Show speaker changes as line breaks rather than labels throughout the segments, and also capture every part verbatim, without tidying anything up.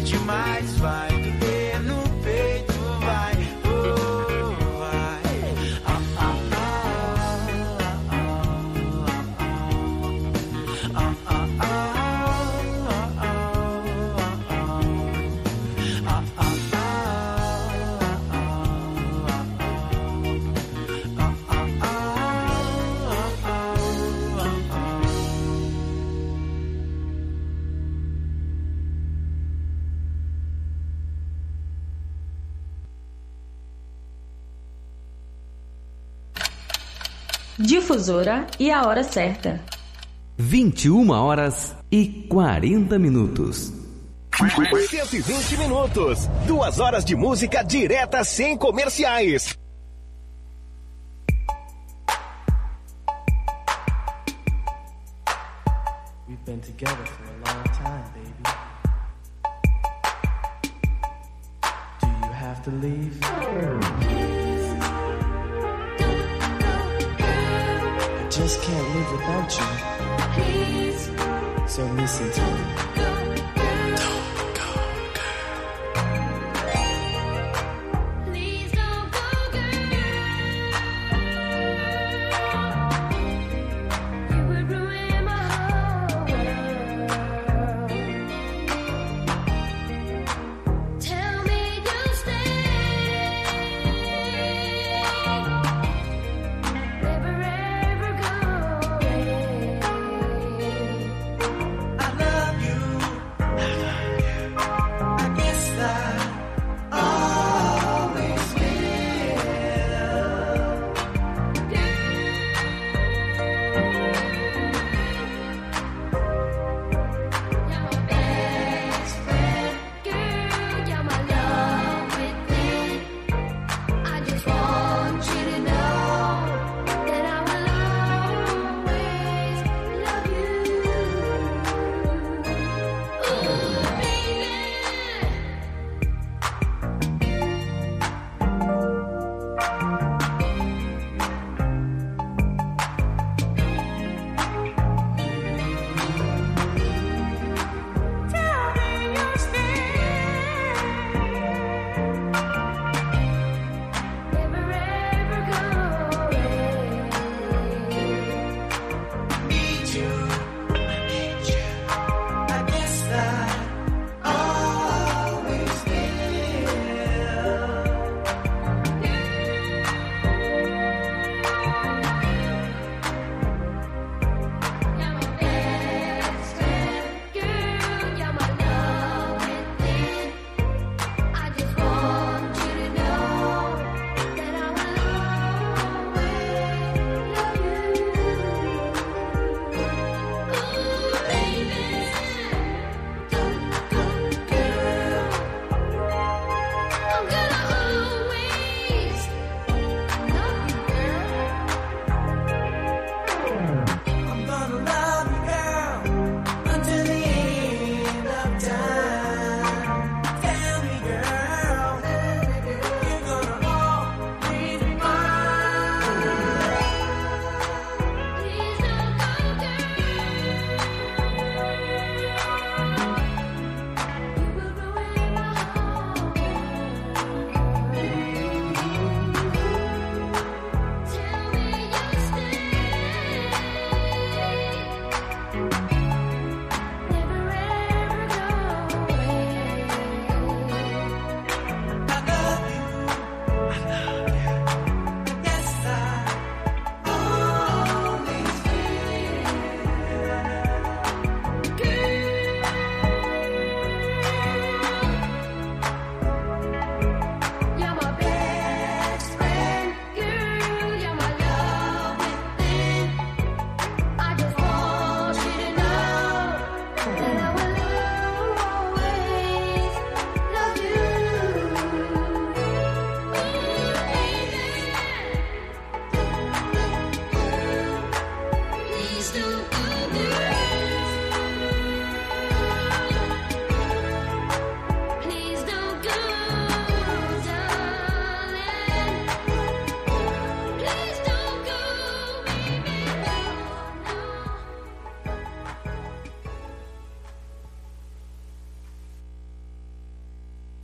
demais, vai doer no peito, vai, oh, vai. Ah, ah, ah, ah, ah, ah, ah,
Difusora e a hora certa.
vinte e uma horas e quarenta minutos.
cento e vinte minutos. Duas horas de música direta sem comerciais.
We've been together for a long time, baby. Do you have to leave? I just can't live without you. Please. So listen to me. Don't go, girl. Please don't go, girl. You would ruin my whole world. Tell me you'll stay. Never ever go away. I love you.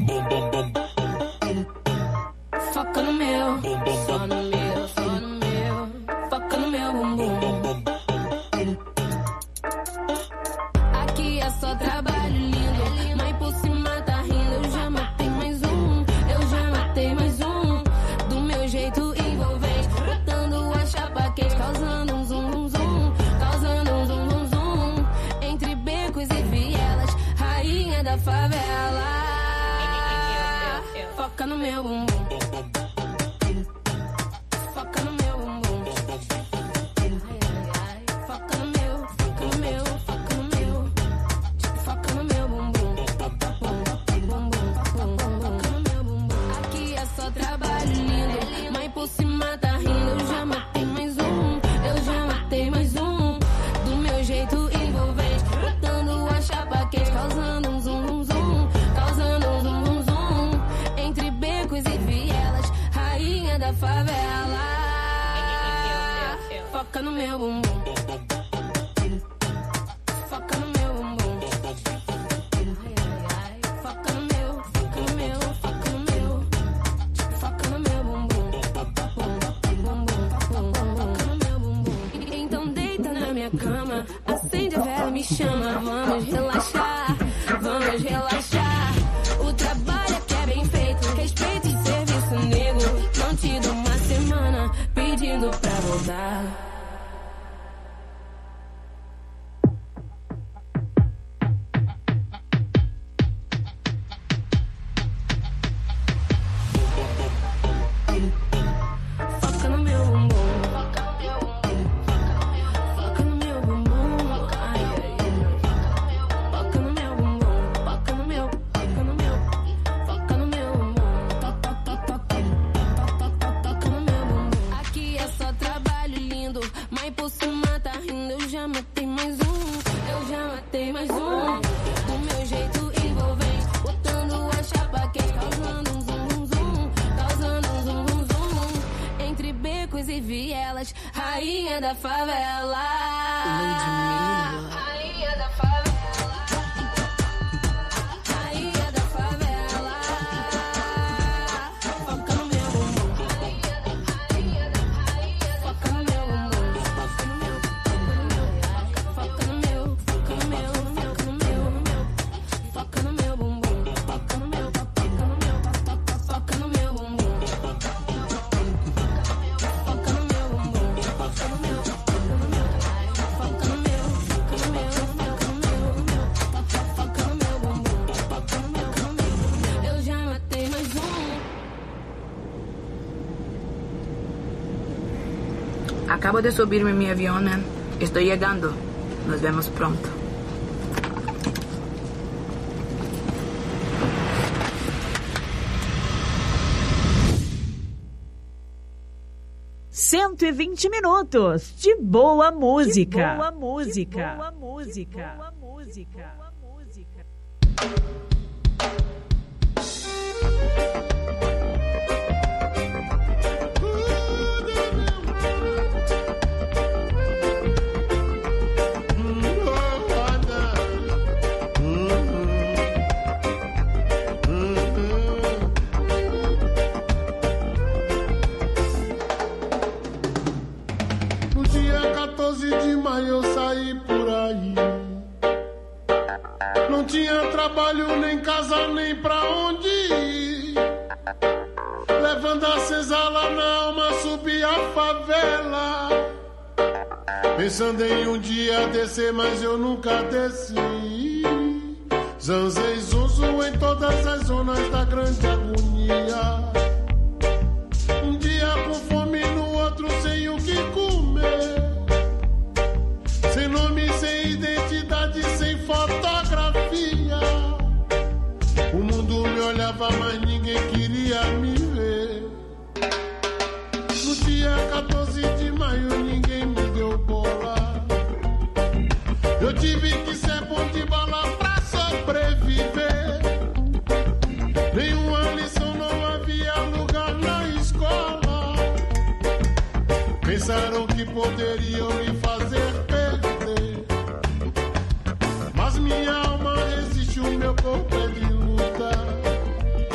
Foca no meu, só no meu, só no meu. Foca no meu bumbum. Aqui é só trabalho lindo, mas por cima tá rindo. Eu já matei mais um, eu já matei mais um. Do meu jeito envolvente, botando a chapa quente, causando um zum, zum, zum. Causando um zum, zum, zum. Entre becos e vielas, rainha da favela. Foca no meu bumbum. Foca no meu bumbum. Foca no meu, foca no meu, foca no meu. Foca no meu bumbum. Foca no meu bumbum. Aqui é só trabalho lindo, mas por cima tá rindo. Eu já matei mais um, eu já matei mais um. Do meu jeito envolvente, botando a chapa quente, causando um zum, zum, zum. Causando um zum, zum, zum. Entre becos e vielas, rainha da favela. Foca no meu bumbum. Foca no meu bumbum. Foca no meu, foca no meu, foca no meu. Foca no meu bumbum. Foca no meu bumbum. Então deita na minha cama, acende a vela e me chama. Vamos relaxar, vamos relaxar. O trabalho aqui é bem feito, respeito e serviço nego. Não te dou uma semana pedindo pra voltar. Foca no meu bumbum. Foca no meu bumbum. Ai, ai, ai. Foca no meu bumbum. Foca no meu, foca no meu. Foca no meu bumbum. Toca, toca, toca, toca no meu bumbum. Aqui é só trabalho lindo, mas por cima tá rindo. Eu já matei mais um, eu já matei mais um. Do meu jeito envolvente, botando a chapa quente, causando um zum, zum, zum. Causando um zum, zum, zum. Entre becos e vielas, rainha da favela. Rainha da favela. Rainha da favela. Foca no meu bumbum. Rainha da rainha. Foca no meu bumbum. Foca no meu, foca no meu, foca no meu, no meu. Foca no meu bumbum. Foca no meu, foca no meu, foca no meu bumbum. Foca no meu bumbum. Foca no meu, foca no meu. Foca no meu, foca no meu, foca no meu, no meu. Foca no meu bumbum. Foca no meu, foca no meu. Eu já matei mais um.
Acabo de subirme en mi avión. Estoy llegando. Nos vemos pronto.
cento e vinte minutos de boa música. De boa música. De boa música. Boa música. Boa música.
No dia quatorze de maio eu saí por aí. Não tinha trabalho, nem casa, nem pra onde ir. Levando a senzala na alma, subi a favela. Pensando em um dia descer, mas eu nunca desci. Zanzei zonzo em todas as zonas da grande agonia. Um dia com fome, no outro sem o que comer. Sem nome, sem identidade, sem fotografia. O mundo me olhava, mas ninguém queria me ver. No dia quatorze de maio ninguém me deu bola. Eu tive que ser bom de bola pra sobreviver. Nenhuma lição, não havia lugar na escola. Pensaram que poderiam me fazer perder, mas minha alma resistiu, meu corpo é de luta.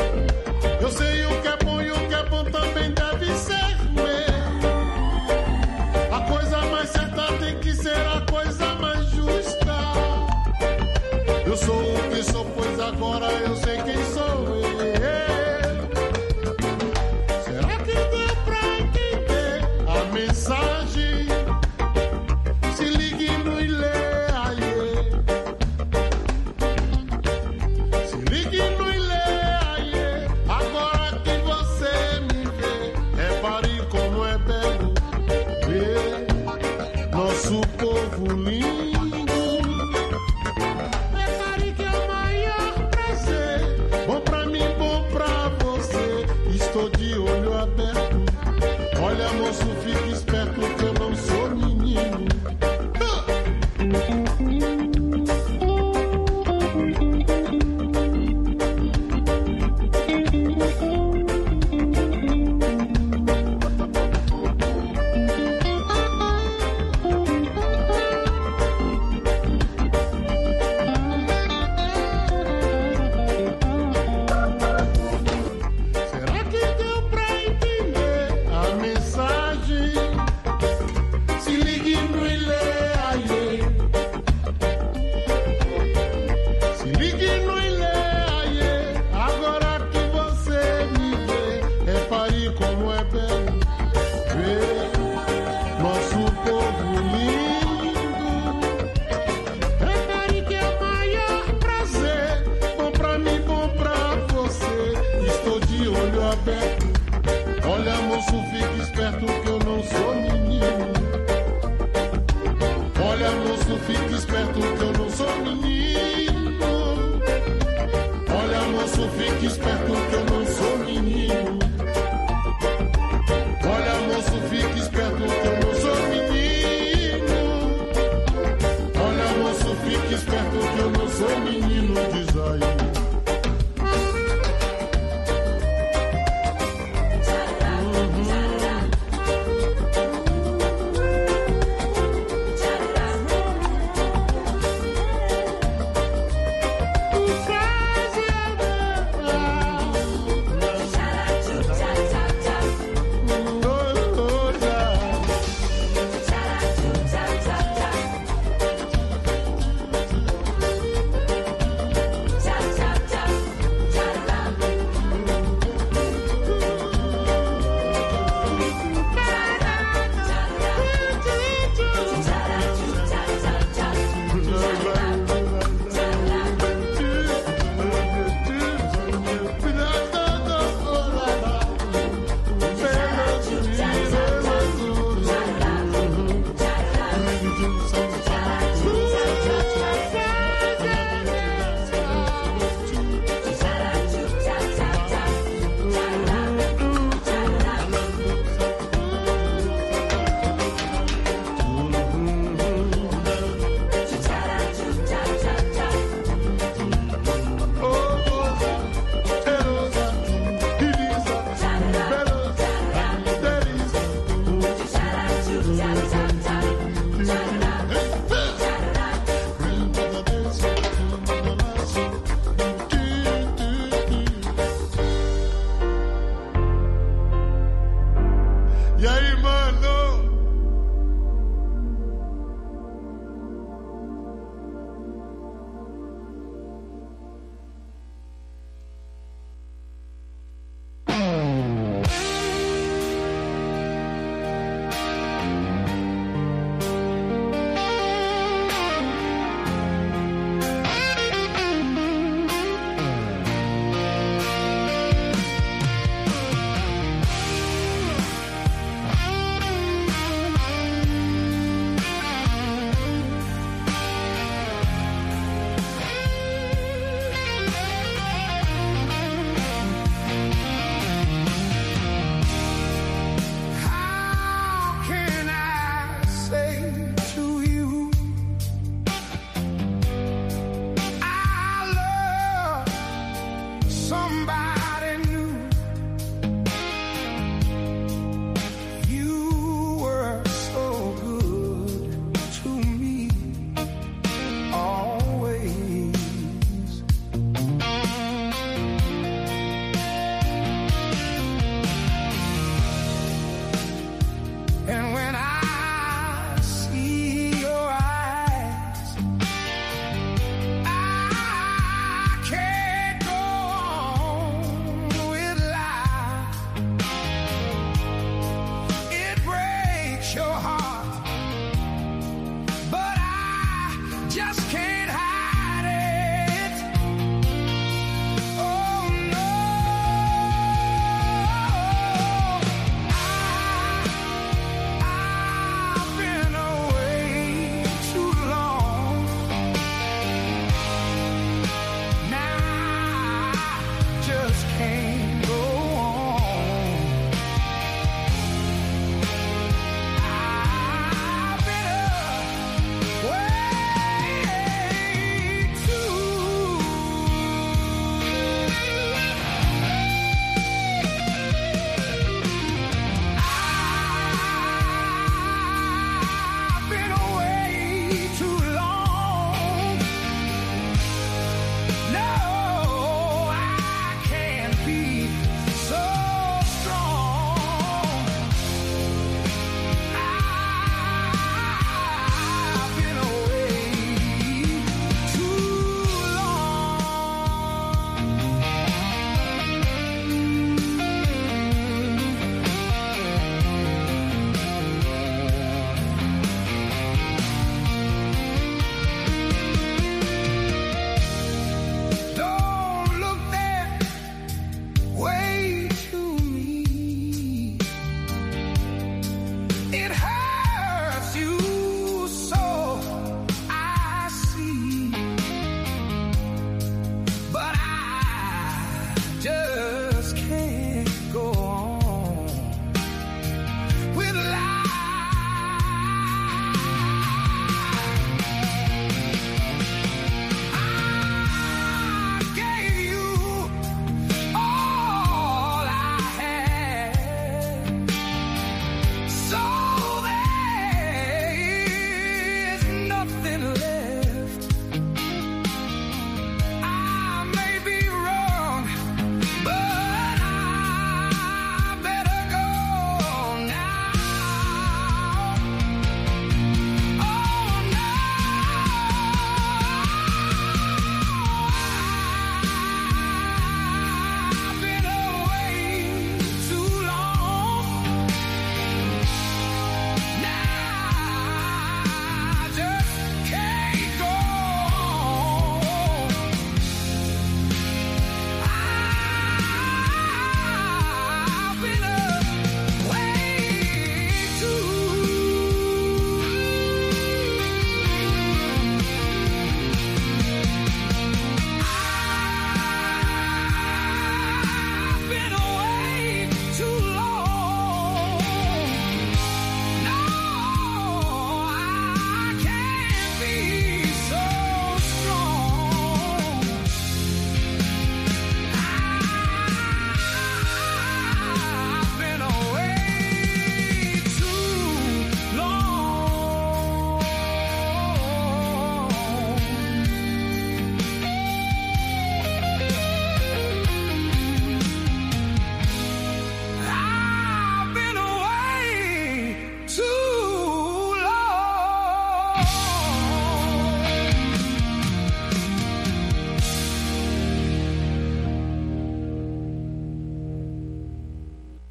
agora eu sei quem sou eu. Será que deu pra entender a mensagem? Se ligue no ilê, aie. Se ligue no ilê, aie. Agora que você me vê, repare como é belo ver nosso povo lindo. Repare que é o maior prazer. Bom pra mim, bom pra você. Estou de olho aberto. Olha, moço, fique esperto que eu não sou menino. Será que deu pra entender a mensagem? Se ligue no ilê, aie. Se ligue no ilê, aie. Agora que você me vê, repare como é belo ver nosso povo lindo. Repare que é o maior prazer. Bom pra mim, bom pra você. Estou de olho aberto. Olha, moço, fique esperto que eu não sou menino. Olha, moço, fique esperto que eu não sou menino. Olha, moço, fique esperto que eu não sou menino. Olha, moço, fique esperto que eu não sou menino. Olha, moço, fique esperto que eu não sou menino, diz aí. Tu faz eu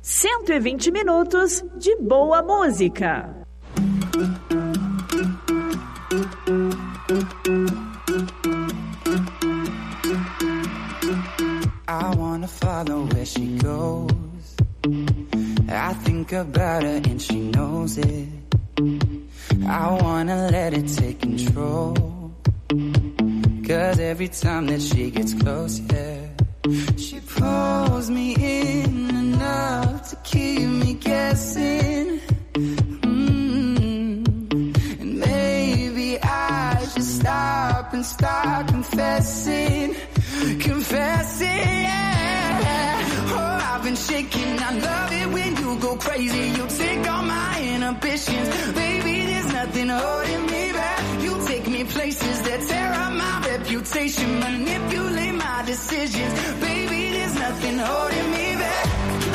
cento e vinte minutos de boa música.
I wanna follow where she goes. I think about her and she knows it. I wanna let it take control. Cause every time that she gets close, yeah, she pulls me in enough to keep me guessing. Mm-hmm. And maybe I should stop and start confessing. Confessing, yeah. Oh, I've been shaking. I love it when you go crazy. You take all my inhibitions. Baby, there's nothing holding me back. You take me places that tear up my reputation. Manipulate my decisions. Baby, there's nothing holding me back.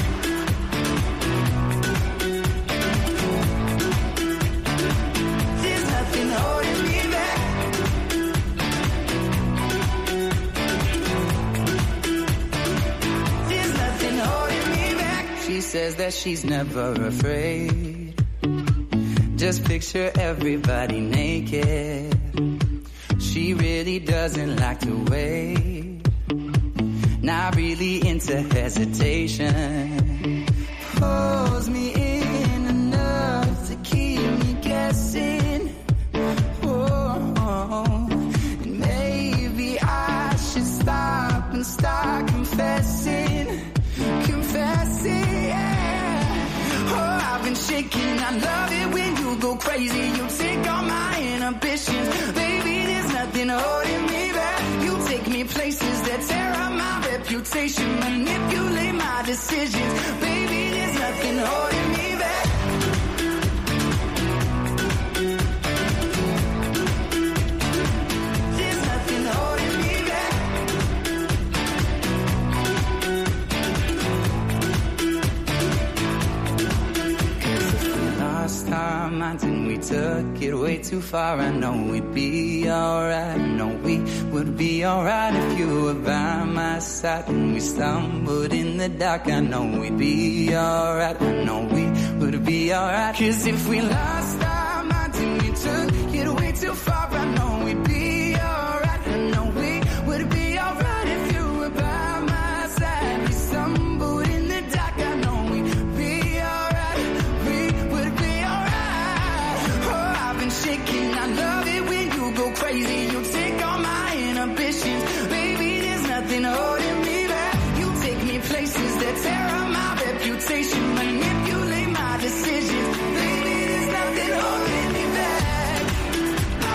There's nothing holding me back. There's nothing holding me back. She says that she's never afraid. Just picture everybody naked. She really doesn't like to wait. Not really into hesitation. Pulls me in enough to keep me guessing. Oh, oh. And maybe I should stop and start confessing. Confessing, yeah. Oh, I've been shaking. I love it when you go crazy. You take all my inhibitions. Baby, there's nothing holding me back. You take me places that tear up my reputation. Manipulate my decisions. Baby, there's nothing holding me back. There's nothing holding me back. Cause if we lost our minds and we took it way too far, I know we'd be alright. I know we would be alright if you were by my side. When we stumbled in the dark, I know we'd be alright. I know we would be alright. Cause if we lost our minds and we took it way too far, I know we'd be alright. I know we would be alright if you were by my side. We stumbled in the dark, I know we'd be alright. We would be alright. Oh, I've been shaking. I love it when you go crazy. You take all my inhibitions. Baby, there's nothing holding me back. You take me places that tear up my reputation. Manipulate my decisions. Baby, there's nothing holding me back. Oh,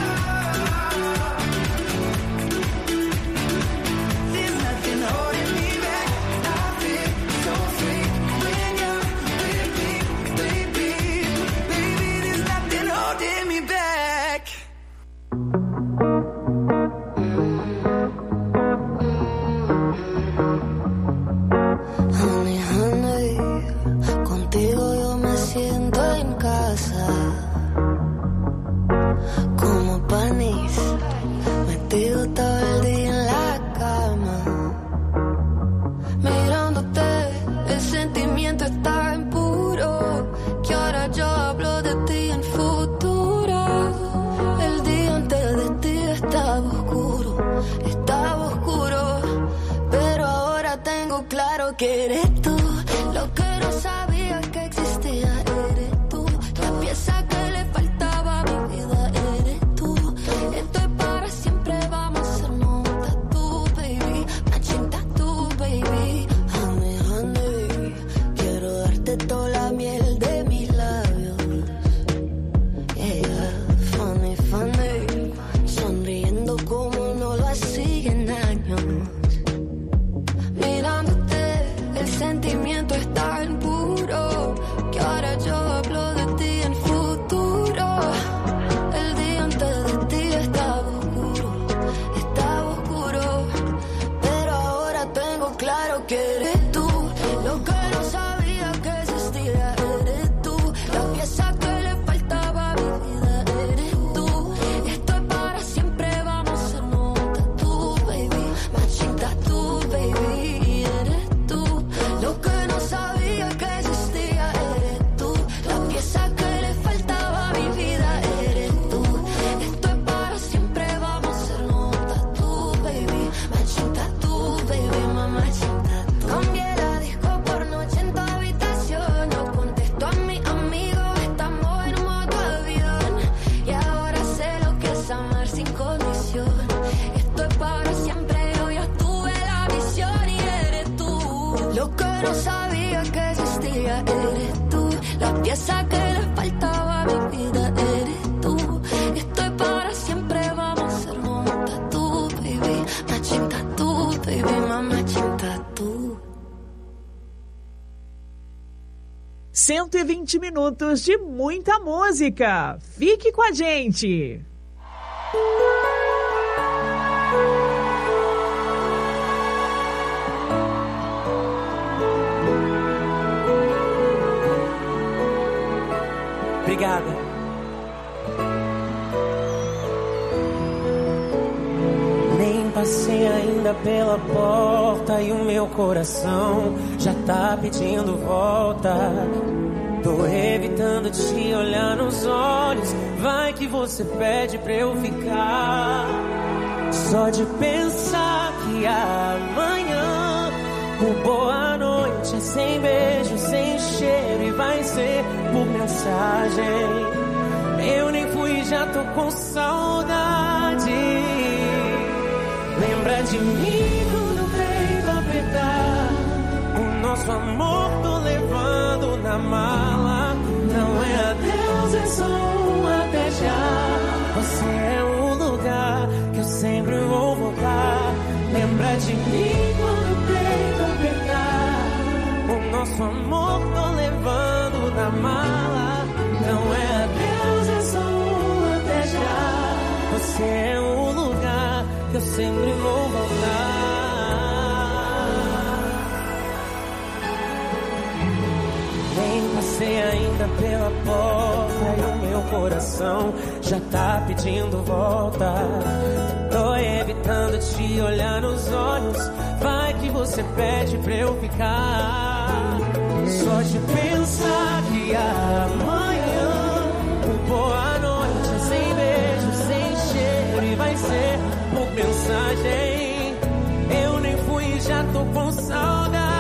there's nothing holding me back. I feel so free when you're with me, baby. Baby, there's nothing holding me back.
Honey, honey, contigo yo me siento en casa. Como panis, metido todo el día en la cama. Mirándote, el sentimiento es tan puro que ahora yo hablo de ti en futuro. El día antes de ti estaba oscuro, estaba oscuro, pero ahora tengo claro que eres tú. Lo que no sabía que existía eres tú. La pieza que le faltaba a mi vida eres tú. Estoy para siempre, vamos a hacernos un tatú, baby. Matching tattoo, baby. Honey, honey, quiero darte toda la miel de mis labios. Yeah, funny, funny, sonriendo como no lo hacía en años. Mirándote, el sentimiento es tan puro que ahora yo hablo de ti en futuro. El día antes de ti estaba oscuro, estaba oscuro, pero ahora tengo claro que eres tú. Lo que no sabía que existía eres tú. La pieza que le faltaba a mi vida eres tú. Estoy para siempre, vamos a hacernos un tatú, baby. Matching tattoo, baby. Eres tú. Lo que no sabía Lo que no sabía que existía eres tú. La pieza que le faltaba a mi vida eres tú. Estoy para siempre, vamos a ser un tatu, baby. Matching tatu, baby, my matching tatu.
cento e vinte minutos de muita música. Fique com a gente.
Obrigada. Nem passei ainda pela porta e o meu coração já tá pedindo volta. Tô evitando te olhar nos olhos. Vai que você pede pra eu ficar. Só de pensar que amanhã o boa noite é sem beijo, sem cheiro e vai ser por mensagem. Eu nem fui, já tô com saudade. Lembra de mim quando o peito apertar. O nosso amor tô levando na mala. Não é adeus, é só um até já. Você é o lugar que eu sempre vou voltar. Lembra de mim quando o peito apertar. O nosso amor tô levando na mala. Não é adeus, é só um até já. Você é o lugar que eu sempre vou voltar. Nem passei ainda pela porta e o meu coração já tá pedindo volta. Tô evitando te olhar nos olhos. Vai que você pede pra eu ficar. Só de pensar que amanhã o boa noite é sem beijo, sem cheiro e vai ser por mensagem. Eu nem fui, já tô com saudade.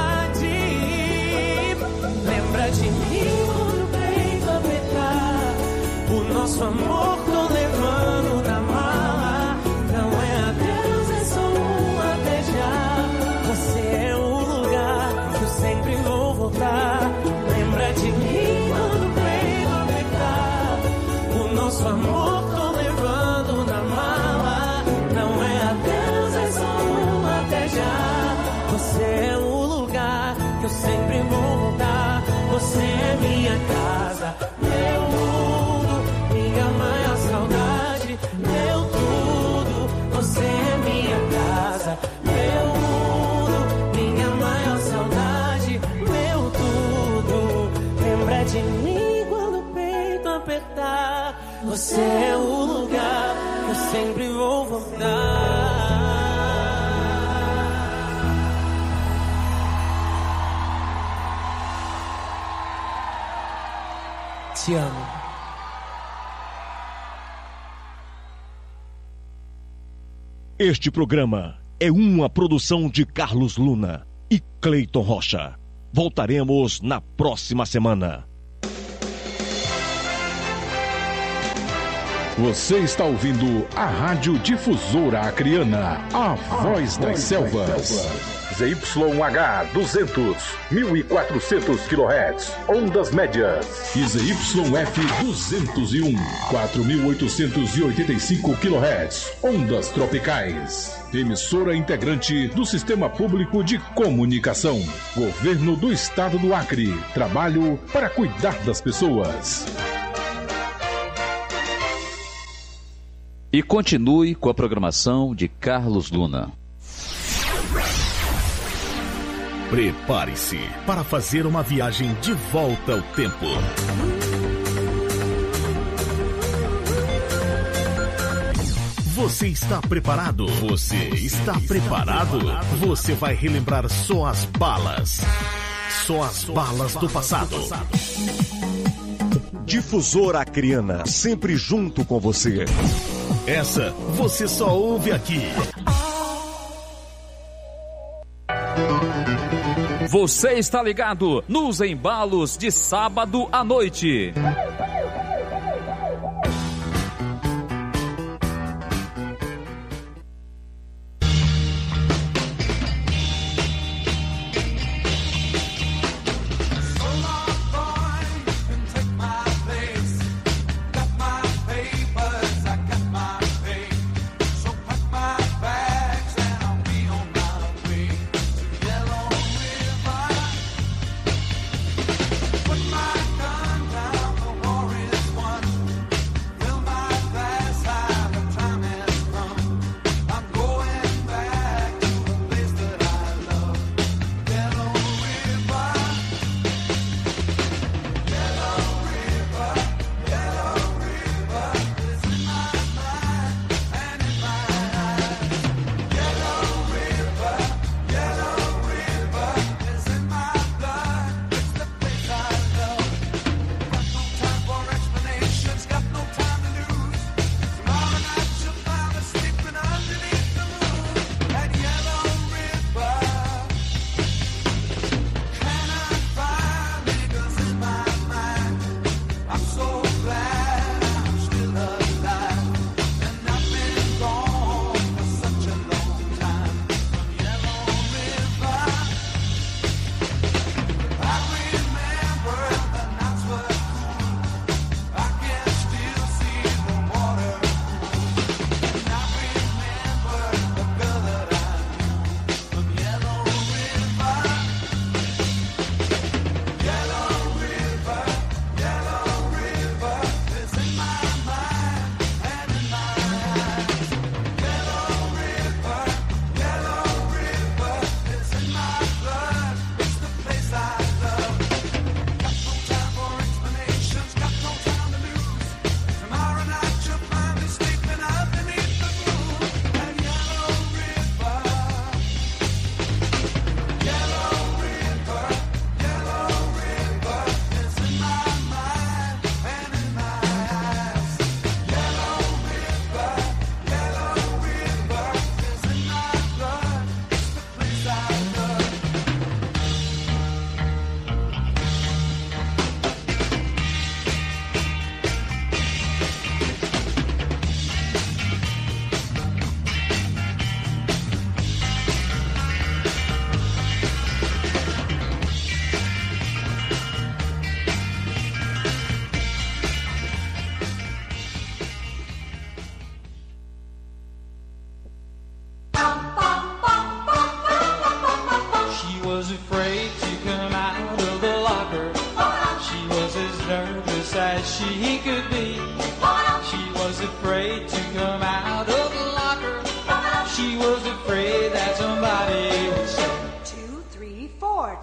Lembra de mim quando o peito apertar. O nosso amor tô levando na mala. Não é adeus, é só um até já. Você é o lugar que eu sempre vou voltar. Lembra de mim quando o peito apertar. O nosso amor tô levando na mala. Não é adeus, é só um até já. Você é o lugar que eu sempre vou voltar. Você é minha casa, meu mundo, minha maior saudade, meu tudo. Você é minha casa, meu mundo, minha maior saudade, meu tudo. Lembra de mim quando o peito apertar. Você é o lugar que eu sempre vou voltar. Te amo.
Este programa é uma produção de Carlos Luna e Cleiton Rocha. Voltaremos na próxima semana.
Você está ouvindo a Rádio Difusora Acreana, a voz das selvas. Z Y H duzentos, mil e quatrocentos quilohertz, ondas médias. E Z Y F duzentos e um, quatro mil oitocentos e oitenta e cinco quilohertz, ondas tropicais. Emissora integrante do Sistema Público de Comunicação. Governo do Estado do Acre. Trabalho para cuidar das pessoas.
E continue com a programação de Carlos Luna.
Prepare-se para fazer uma viagem de volta ao tempo. Você está preparado? Você está preparado? Você vai relembrar só as balas. Só as balas do passado.
Difusora Acreana, sempre junto com você.
Essa você só ouve aqui.
Você está ligado nos embalos de sábado à noite.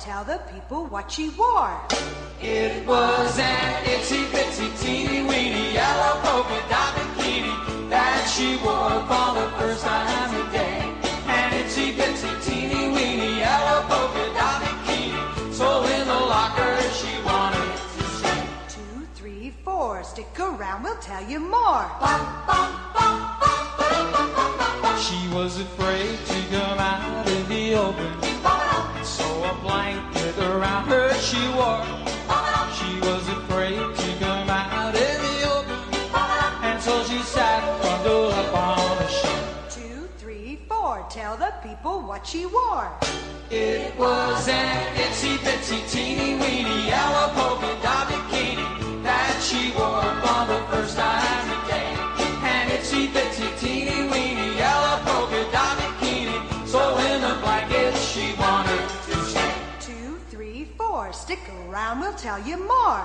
Tell the people what she wore.
It was an itsy bitsy teeny weeny yellow polka dot bikini that she wore for the first time today. An itsy bitsy teeny weeny yellow polka dot bikini, so in the locker she wanted to say.
Two, three, four, stick around, we'll tell you more.
She was afraid to come out in the open, so a blanket around her she wore. She was afraid to come out in the open, and so she sat bundled up on a shelf.
Two, three, four, tell the people what she wore.
It was an itsy bitsy teeny weeny yellow polka dot bikini that she wore for the first time today. An itsy bitsy teeny weeny yellow polka dot bikini, so in the blanket she wanted to stay.
Two, three, four, stick around, we'll tell you more.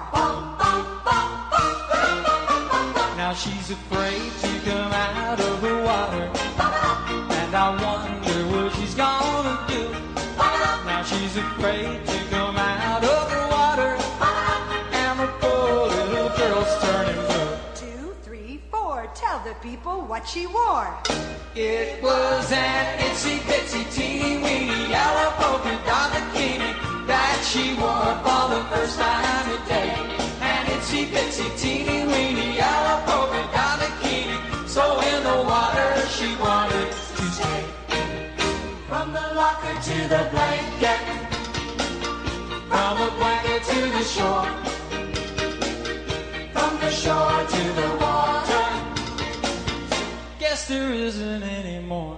Now she's afraid to come out of the water, and I wonder what she's gonna do. Now she's afraid to come out of the water, and the poor little girl's turning blue.
Two, three, four, tell the people what she wore.
It was an itsy bitsy teeny weeny yellow polka dot bikini that she wore for the first time today. An itsy bitsy teeny weeny yellow polka dot bikini, so in the water she wanted to stay. From the locker to the blanket, from the blanket to the shore, from the shore to the water, guess there isn't any more.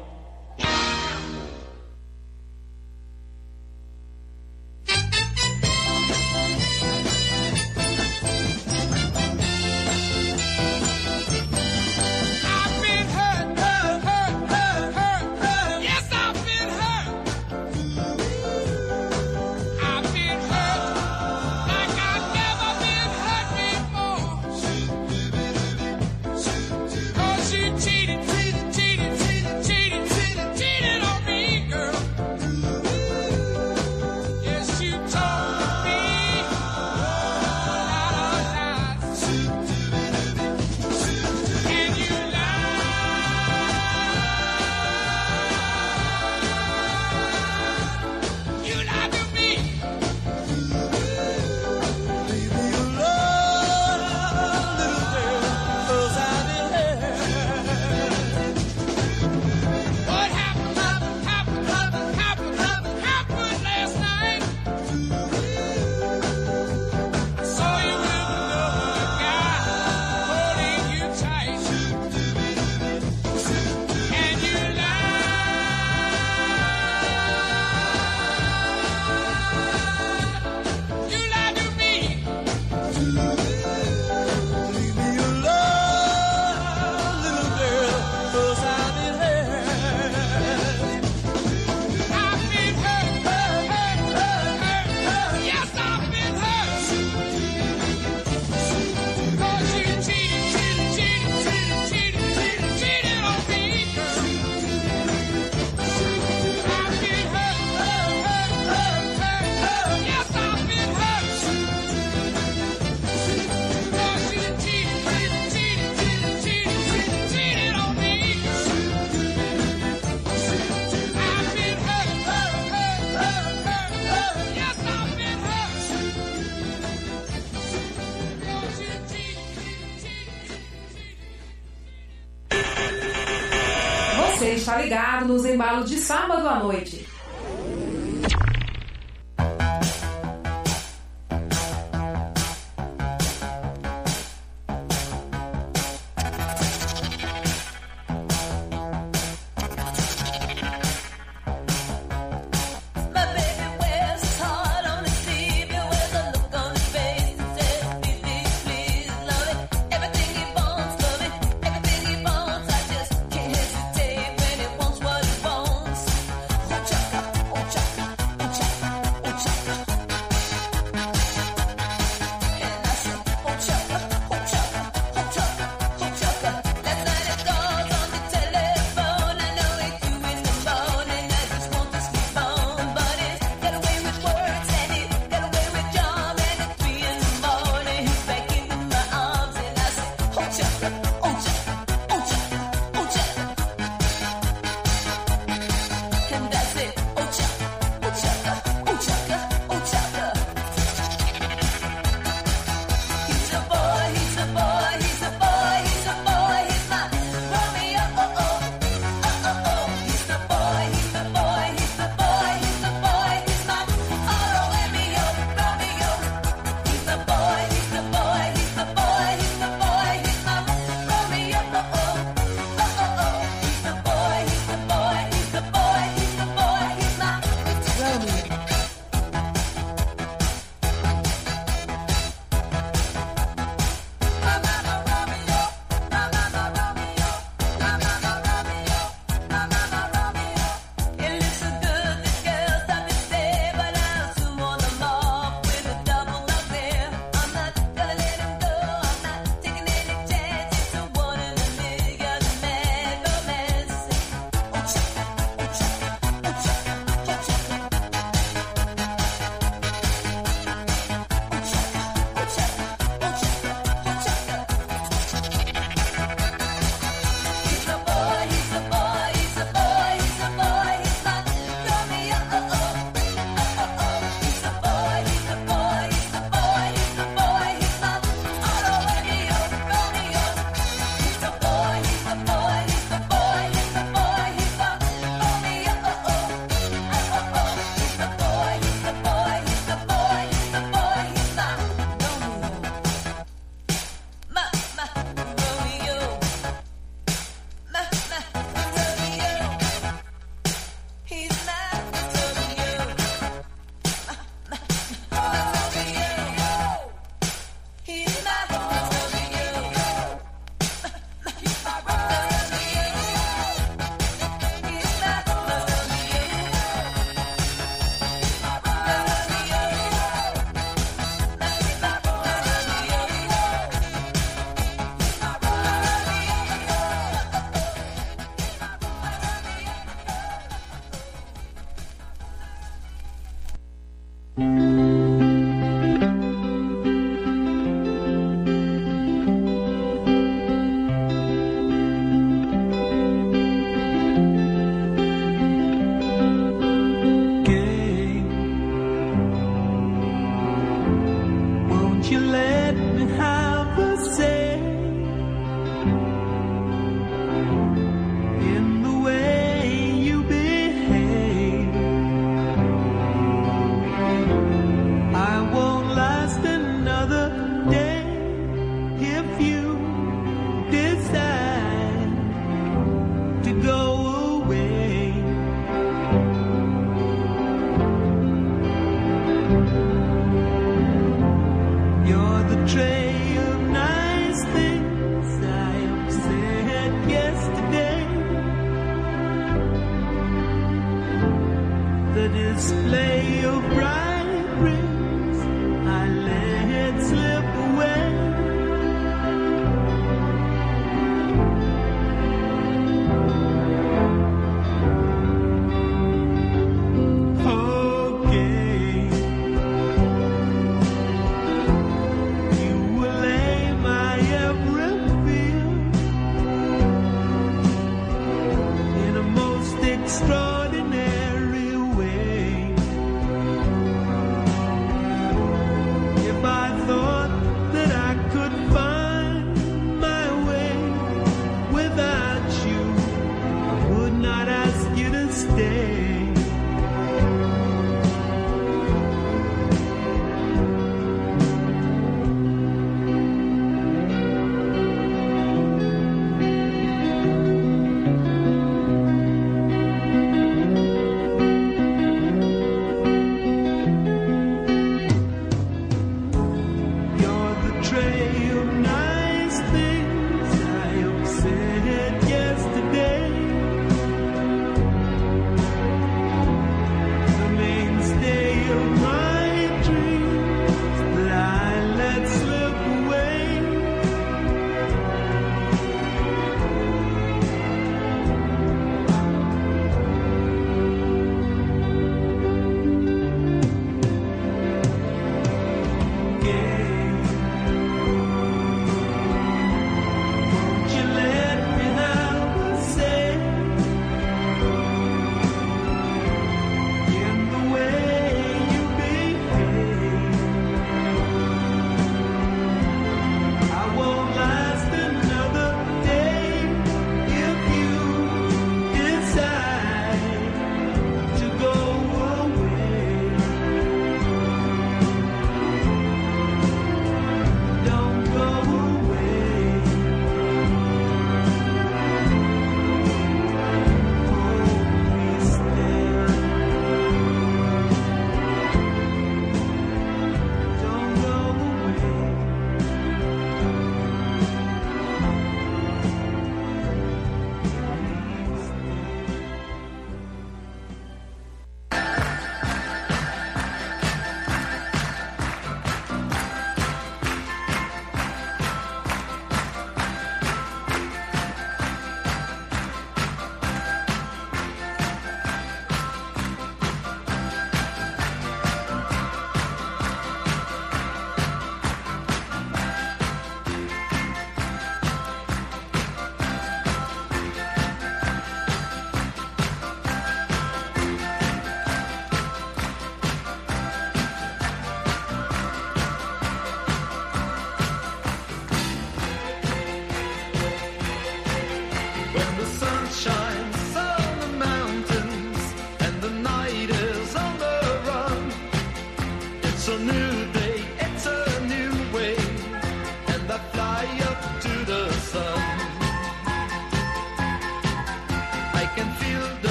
Você está ligado nos embalos de sábado à noite.
Chaka
You're the tray of nice things I upset yesterday. The display of bright rings I let slip away. Extraordinary way. If I thought that I could find my way without you, I would not ask you to stay.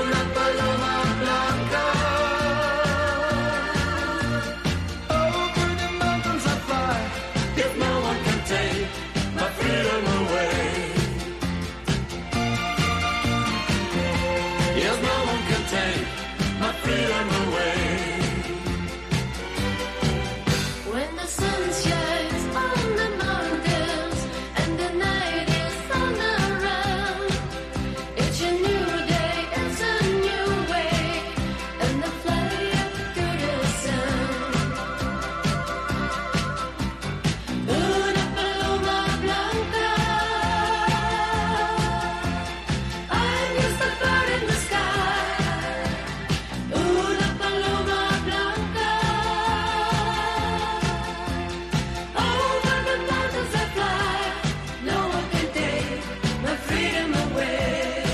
Over freedom away.
When the sun shines on the mountains and the night is on around, it's a new day, it's a new way, and the fly up to the sound. Una paloma blanca, I'm just a bird in the sky. Una paloma blanca, over the mountains I fly. No one can take my freedom away.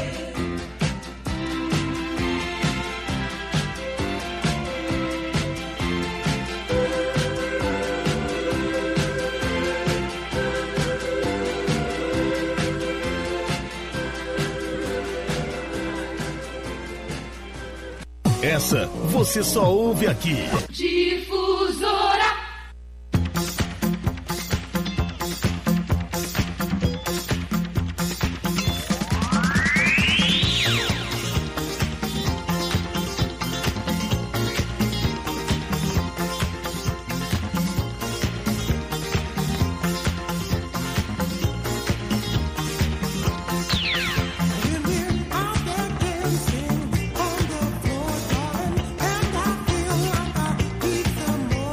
Essa você só ouve aqui.
Difusora.
Dancing on the floor, darling, and I feel like I need some more.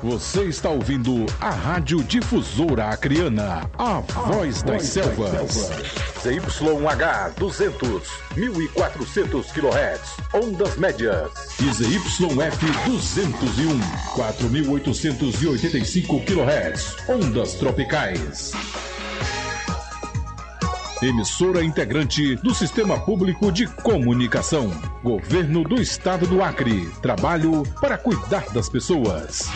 Você está ouvindo a Rádio Difusora Acreana, a voz das selvas. Z Y H duzentos, mil e quatrocentos quilohertz, ondas médias. E Z Y F duzentos e um, quatro mil oitocentos e oitenta e cinco quilohertz, ondas tropicais. Emissora integrante do Sistema Público de Comunicação. Governo do Estado do Acre. Trabalho para cuidar das pessoas.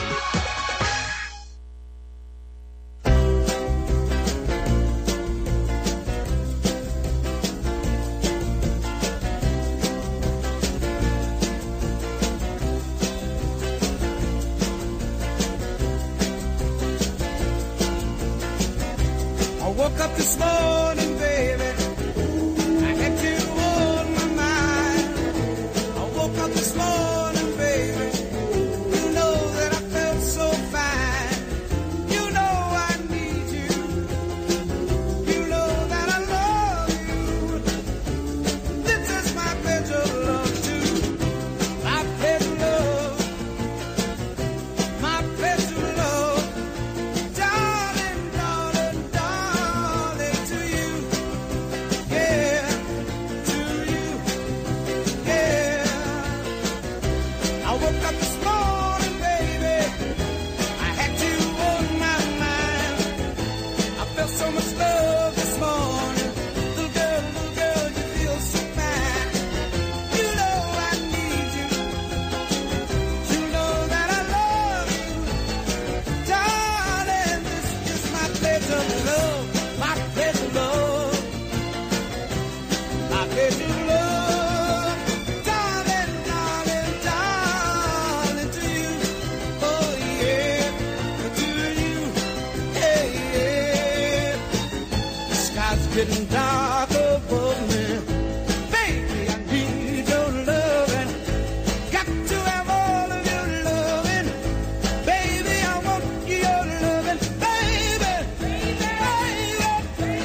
I woke up this morning, baby. I had to hold my mind. I woke up this morning, baby. You know that I felt so fine. You know I need you. You know that I love you. This is my pledge of love too. My pledge of love. My pledge of love. Darling, darling, darling, to you. Yeah, to you. Yeah. I woke up this morning, baby. I had to hold my mind. I felt so much love this morning. Little girl, little girl, you feel so fine. You know I need you. You know that I love you. Darling, this is my pledge of love. My pledge of love. My pledge of love. Darling, darling, darling, to you. Oh yeah, to you. Hey, yeah. The sky's getting dark above me. Baby, I need your loving. Got to have all of your loving. Baby, I want your loving. Baby, baby, baby,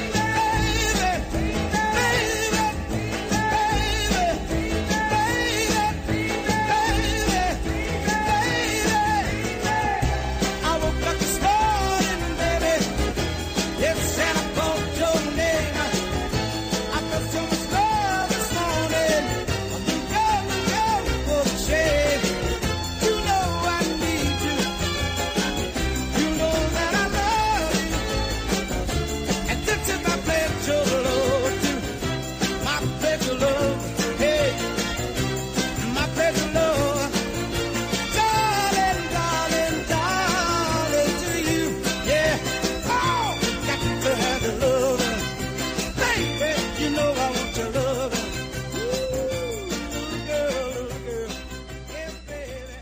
I woke up this morning, baby. Yes, and I called your name. I felt so much love this morning. I'm young, young for the shade. You know I need you. You know that I love you. And this is my pledge of love too. My pledge of love. Hey, my pledge of love. Darling, darling, darling, to you. Yeah. Oh, got to have your loving. Baby, you know I want your loving. Ooh, little girl, little girl. Yes, baby.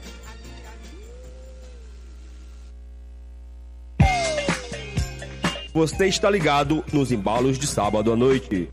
Você está ligado nos embalos de sábado à noite.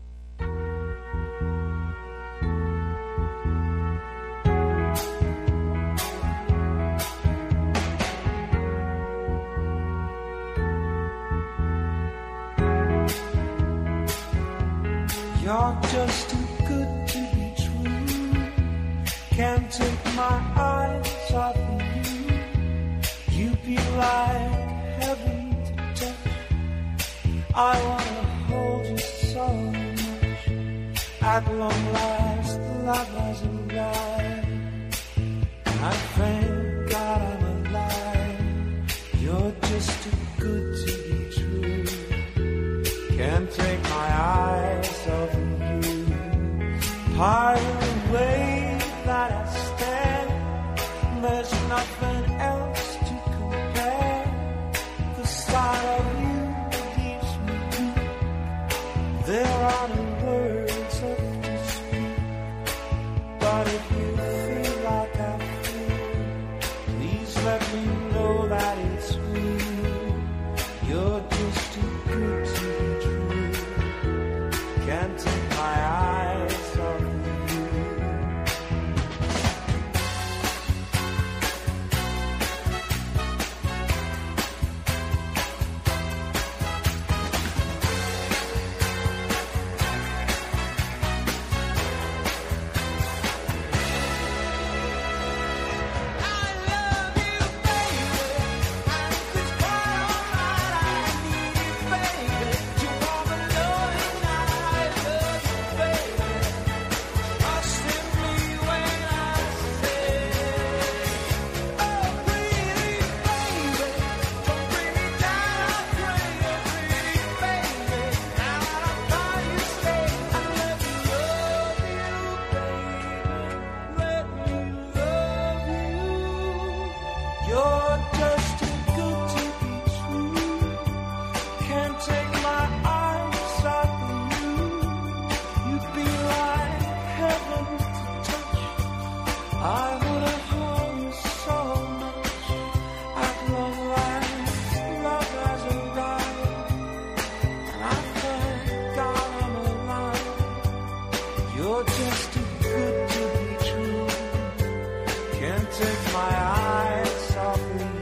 You're just too good to be true. Can't take my eyes off of you. You be like heaven to touch. I wanna hold you so much. At long last, love has arrived. I thank God I'm alive. You're just too good to be true. Can't take my eyes off of you. Part of the way that I stand, there's nothing else to compare. The sight of you leaves me weak. There are no words left to speak. But if you feel like I feel, please let me know that it's real. You're just too good to be true. Can't take my eyes off of you. I love you, baby. You're just too good to be true. Can't take my eyes off of you.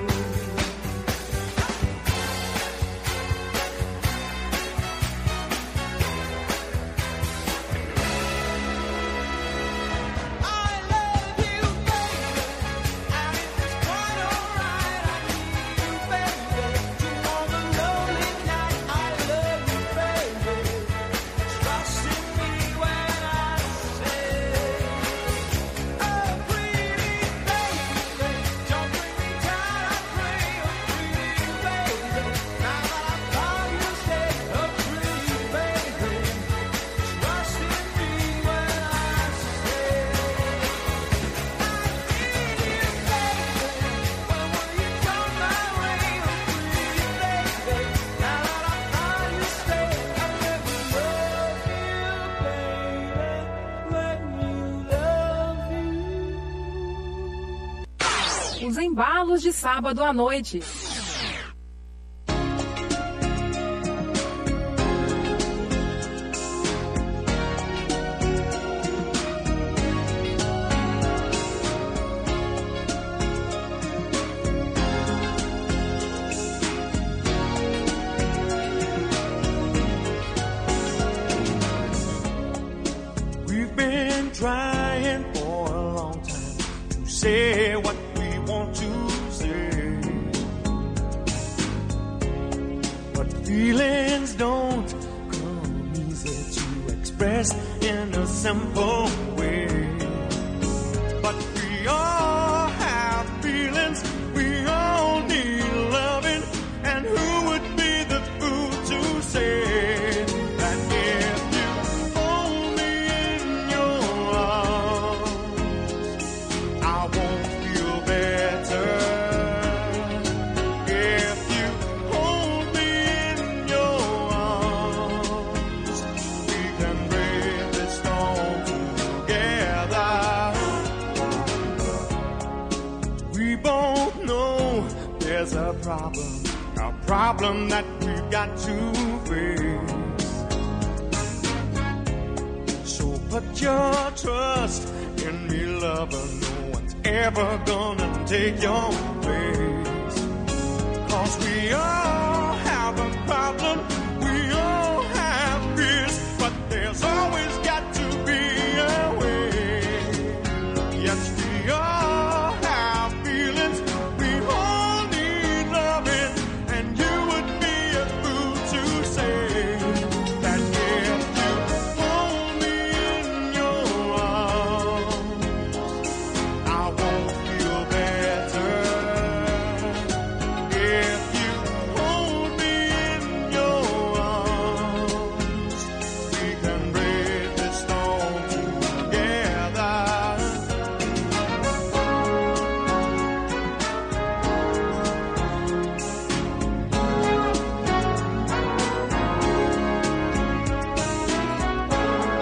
Os embalos de sábado à noite.
We've been trying for a long time to say what we want to say, but feelings don't come easy to express in a simple way. But we all have feelings, we all need loving, and who would be the fool to say that if you hold me in your arms, I won't feel better. If you hold me in your arms, we can brave this storm together. We both know there's a problem, a problem that we've got to face. So put your trust in me, lover. No one's ever gonna take your place. 'Cause we are